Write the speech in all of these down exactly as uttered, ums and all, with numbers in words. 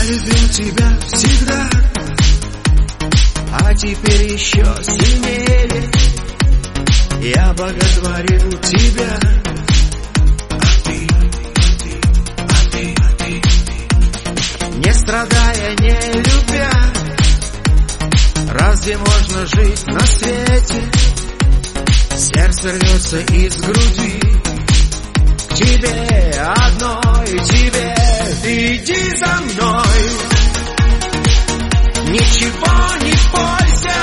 любил тебя всегда, а теперь еще сильнее я боготворил тебя. А ты, а ты, а ты, не страдая, не любя, разве можно жить на свете? Сердце рвется из груди к тебе одной, тебе. Ты иди за мной, ничего не бойся,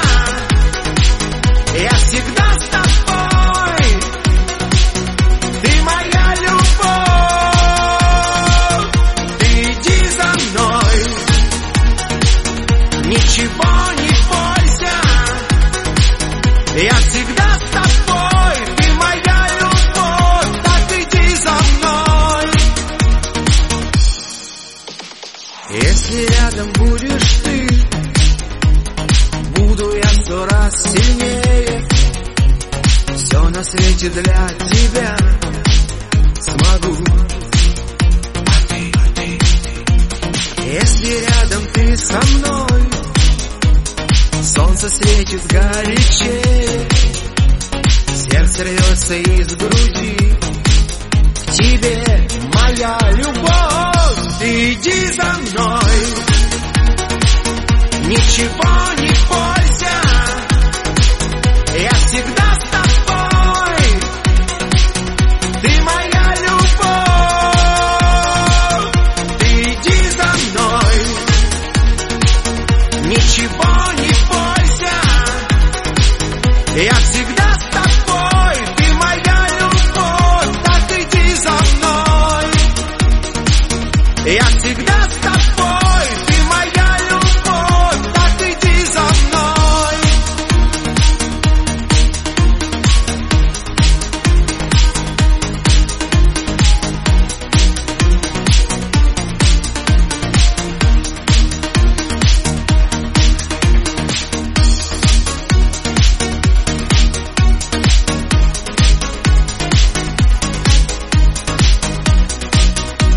я всегда с тобой, ты моя любовь. Ты иди за мной, ничего не бойся, я всегда с тобой, ты моя любовь. Так иди за мной. Если рядом будешь ты, буду я сто раз сильнее. Все на свете для тебя смогу. А ты, а ты, если рядом ты со мной, солнце светит горячее, сердце рвется из груди к тебе, моя любовь. Ты иди за мной, ничего не бойся, я всегда с тобой, ты моя любовь. Ты иди за мной, ничего не бойся, я всегда с тобой, ты моя любовь. Так иди за мной, я всегда с тобой, ты моя любовь. Так иди за мной.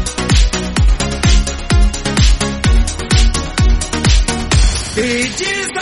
Ты иди